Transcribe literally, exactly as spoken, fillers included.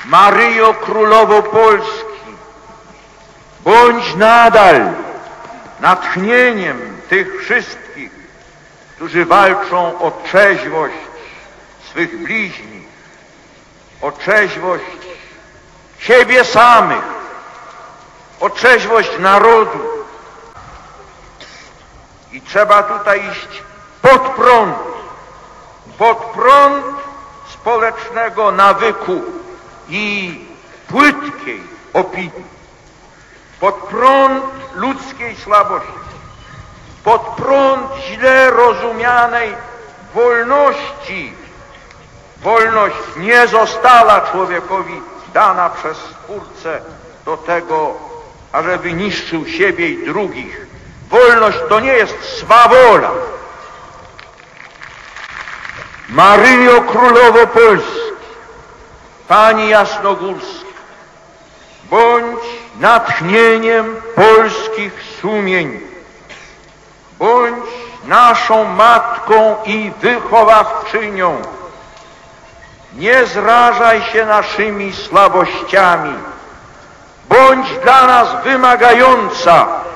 Maryjo Królowo Polski, bądź nadal natchnieniem tych wszystkich, którzy walczą o trzeźwość swych bliźnich, o trzeźwość siebie samych, o trzeźwość narodu. I trzeba tutaj iść pod prąd, pod prąd społecznego nawyku i płytkiej opinii, pod prąd ludzkiej słabości, pod prąd źle rozumianej wolności. Wolność nie została człowiekowi dana przez Stwórcę do tego, ażeby niszczył siebie i drugich. Wolność to nie jest swawola. Maryjo Królowo Polski, Pani Jasnogórska, bądź natchnieniem polskich sumień, bądź naszą matką i wychowawczynią. Nie zrażaj się naszymi słabościami, bądź dla nas wymagająca